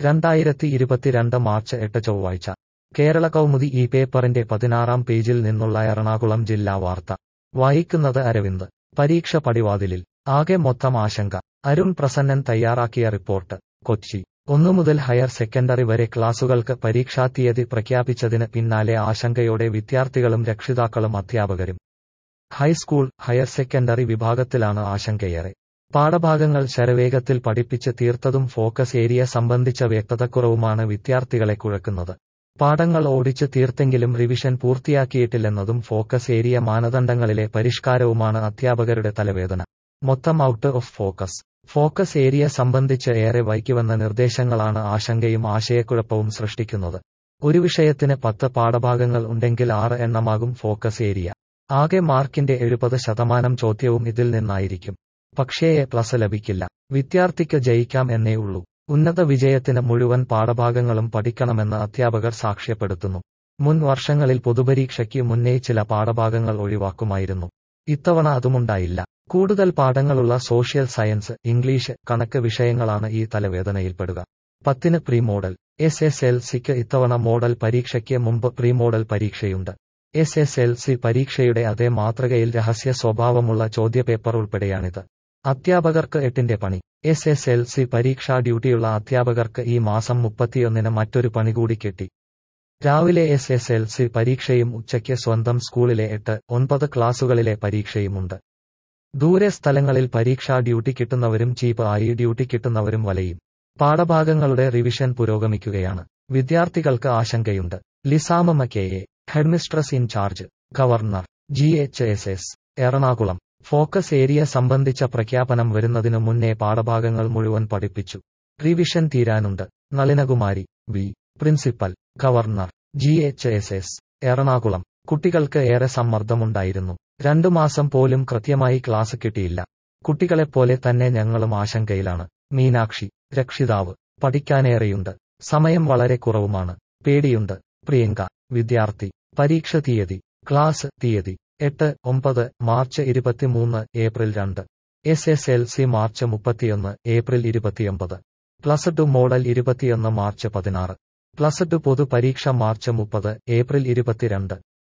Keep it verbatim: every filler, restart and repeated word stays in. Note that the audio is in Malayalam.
രണ്ടായിരത്തി ഇരുപത്തിരണ്ട് മാർച്ച് എട്ട് ചൊവ്വാഴ്ച കേരള കൗമുദി ഈ പേപ്പറിന്റെ പതിനാറാം പേജിൽ നിന്നുള്ള എറണാകുളം ജില്ലാ വാർത്ത വായിക്കുന്നത് അരവിന്ദ്. പരീക്ഷ പടിവാതിലിൽ, ആകെ മൊത്തം ആശങ്ക. അരുൺ പ്രസന്നൻ തയ്യാറാക്കിയ റിപ്പോർട്ട്. കൊച്ചി. ഒന്നു മുതൽ ഹയർ സെക്കൻഡറി വരെ ക്ലാസുകൾക്ക് പരീക്ഷാത്തീയതി പ്രഖ്യാപിച്ചതിന് പിന്നാലെ ആശങ്കയോടെ വിദ്യാർത്ഥികളും രക്ഷിതാക്കളും അധ്യാപകരും. ഹൈസ്കൂൾ, ഹയർ സെക്കൻഡറി വിഭാഗത്തിലാണ് ആശങ്കയേറെ. പാഠഭാഗങ്ങൾ ശരവേഗത്തിൽ പഠിപ്പിച്ച് തീർത്തതും ഫോക്കസ് ഏരിയ സംബന്ധിച്ച വ്യക്തതക്കുറവുമാണ് വിദ്യാർത്ഥികളെ കുഴക്കുന്നത്. പാഠങ്ങൾ ഓടിച്ച് തീർത്തെങ്കിലും റിവിഷൻ പൂർത്തിയാക്കിയിട്ടില്ലെന്നതും ഫോക്കസ് ഏരിയ മാനദണ്ഡങ്ങളിലെ പരിഷ്കാരവുമാണ് അധ്യാപകരുടെ തലവേദന. മൊത്തം out of focus. Focus area സംബന്ധിച്ച് ഏറെ വൈകിവന്ന നിർദ്ദേശങ്ങളാണ് ആശങ്കയും ആശയക്കുഴപ്പവും സൃഷ്ടിക്കുന്നത്. ഒരു വിഷയത്തിന് പത്ത് പാഠഭാഗങ്ങൾ ഉണ്ടെങ്കിൽ ആറ് എണ്ണമാകും ഫോക്കസ് ഏരിയ. ആകെ മാർക്കിന്റെ എഴുപത് ശതമാനം ചോദ്യവും ഇതിൽ നിന്നായിരിക്കും. പക്ഷേ എ പ്ലസ് ലഭിക്കില്ല. വിദ്യാർത്ഥിക്ക് ജയിക്കാം എന്നേ ഉള്ളൂ. ഉന്നത വിജയത്തിന് മുഴുവൻ പാഠഭാഗങ്ങളും പഠിക്കണമെന്ന് അധ്യാപകർ സാക്ഷ്യപ്പെടുത്തുന്നു. മുൻ വർഷങ്ങളിൽ പൊതുപരീക്ഷയ്ക്ക് മുന്നേ ചില പാഠഭാഗങ്ങൾ ഒഴിവാക്കുമായിരുന്നു. ഇത്തവണ അതുമുണ്ടായില്ല. കൂടുതൽ പാഠങ്ങളുള്ള സോഷ്യൽ സയൻസ്, ഇംഗ്ലീഷ്, കണക്ക് വിഷയങ്ങളാണ് ഈ തലവേദനയിൽപ്പെടുക. പത്തിന് pre model. S S L സിക്ക് ഇത്തവണ മോഡൽ പരീക്ഷയ്ക്ക് മുമ്പ് പ്രീ മോഡൽ പരീക്ഷയുണ്ട്. എസ് എസ് എൽ സി പരീക്ഷയുടെ അതേ മാതൃകയിൽ രഹസ്യ സ്വഭാവമുള്ള ചോദ്യപേപ്പർ ഉൾപ്പെടെയാണിത്. അധ്യാപകർക്ക് എട്ടിന്റെ പണി. എസ് എസ് എൽ സി പരീക്ഷാ ഡ്യൂട്ടിയുള്ള അധ്യാപകർക്ക് ഈ മാസം മുപ്പത്തിയൊന്നിന് മറ്റൊരു പണി കൂടി കിട്ടി. രാവിലെ എസ് എസ് എൽ സി പരീക്ഷയും ഉച്ചയ്ക്ക് സ്വന്തം സ്കൂളിലെ എട്ട്, ഒൻപത് ക്ലാസുകളിലെ പരീക്ഷയുമുണ്ട്. ദൂരെ സ്ഥലങ്ങളിൽ പരീക്ഷാ ഡ്യൂട്ടി കിട്ടുന്നവരും ചീപ്പ് ആയി ഡ്യൂട്ടി കിട്ടുന്നവരും വലയും. പാഠഭാഗങ്ങളുടെ റിവിഷൻ പുരോഗമിക്കുകയാണ്. വിദ്യാർത്ഥികൾക്ക് ആശങ്കയുണ്ട്. Lisama K A, headmistress in charge, governor, G H S S, Ernakulam. ഫോക്കസ് ഏരിയ സംബന്ധിച്ച പ്രഖ്യാപനം വരുന്നതിനു മുന്നേ പാഠഭാഗങ്ങൾ മുഴുവൻ പഠിപ്പിച്ചു. റിവിഷൻ തീരാനുണ്ട്. Nalinakumari, V, principal, governor, G H S S, Ernakulam. കുട്ടികൾക്ക് ഏറെ സമ്മർദ്ദമുണ്ടായിരുന്നു. രണ്ടു മാസം പോലും കൃത്യമായി ക്ലാസ് കിട്ടിയില്ല. കുട്ടികളെപ്പോലെ തന്നെ ഞങ്ങളും ആശങ്കയിലാണ്. മീനാക്ഷി, രക്ഷിതാവ്. പഠിക്കാനേറെയുണ്ട്. സമയം വളരെ കുറവുമാണ്. പേടിയുണ്ട്. പ്രിയങ്ക, വിദ്യാർത്ഥി. പരീക്ഷ തീയതി. ക്ലാസ് തീയതി എട്ട്, ഒമ്പത്, മാർച്ച് ഇരുപത്തിമൂന്ന്, ഏപ്രിൽ രണ്ട്. S S L C March മുപ്പത്തിയൊന്ന്, ഏപ്രിൽ ഇരുപത്തിയൊമ്പത്. പ്ലസ് ടു മോഡൽ ഇരുപത്തിയൊന്ന്, മാർച്ച് പതിനാറ്. പ്ലസ് ടു പൊതു പരീക്ഷ മാർച്ച് മുപ്പത്, ഏപ്രിൽ ഇരുപത്തിരണ്ട്.